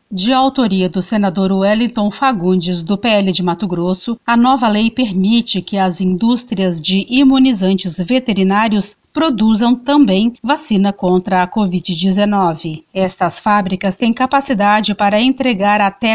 De autoria do senador Wellington Fagundes, do PL de Mato Grosso, a nova lei permite que as indústrias de imunizantes veterinários produzam também vacina contra a Covid-19. Estas fábricas têm capacidade para entregar até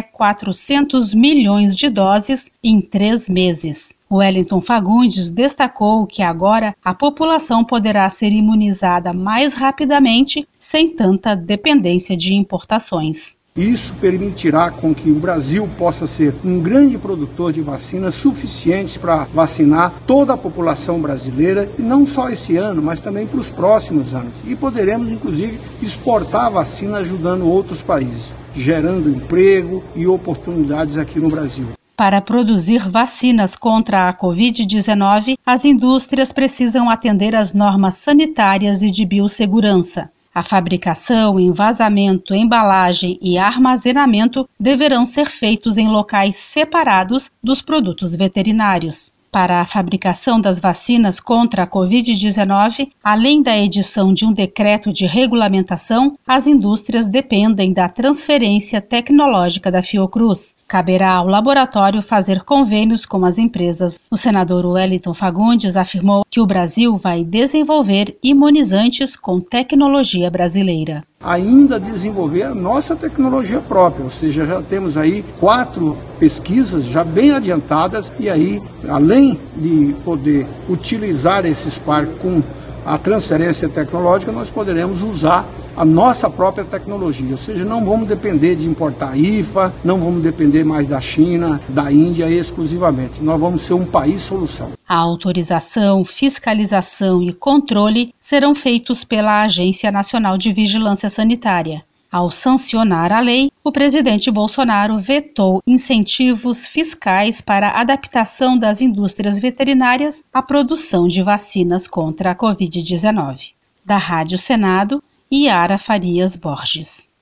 400 milhões de doses em 3 meses. Wellington Fagundes destacou que agora a população poderá ser imunizada mais rapidamente, sem tanta dependência de importações. Isso permitirá com que o Brasil possa ser um grande produtor de vacinas suficientes para vacinar toda a população brasileira, e não só esse ano, mas também para os próximos anos. E poderemos, inclusive, exportar a vacina ajudando outros países, gerando emprego e oportunidades aqui no Brasil. Para produzir vacinas contra a Covid-19, as indústrias precisam atender às normas sanitárias e de biossegurança. A fabricação, envasamento, embalagem e armazenamento deverão ser feitos em locais separados dos produtos veterinários. Para a fabricação das vacinas contra a Covid-19, além da edição de um decreto de regulamentação, as indústrias dependem da transferência tecnológica da Fiocruz. Caberá ao laboratório fazer convênios com as empresas. O senador Wellington Fagundes afirmou que o Brasil vai desenvolver imunizantes com tecnologia brasileira. Ainda desenvolver a nossa tecnologia própria, ou seja, já temos aí 4 pesquisas já bem adiantadas, e aí, além de poder utilizar esses parques com a transferência tecnológica, nós poderemos usar a nossa própria tecnologia, ou seja, não vamos depender de importar IFA, não vamos depender mais da China, da Índia exclusivamente, nós vamos ser um país solução. A autorização, fiscalização e controle serão feitos pela Agência Nacional de Vigilância Sanitária. Ao sancionar a lei, o presidente Bolsonaro vetou incentivos fiscais para a adaptação das indústrias veterinárias à produção de vacinas contra a Covid-19. Da Rádio Senado, Yara Farias Borges.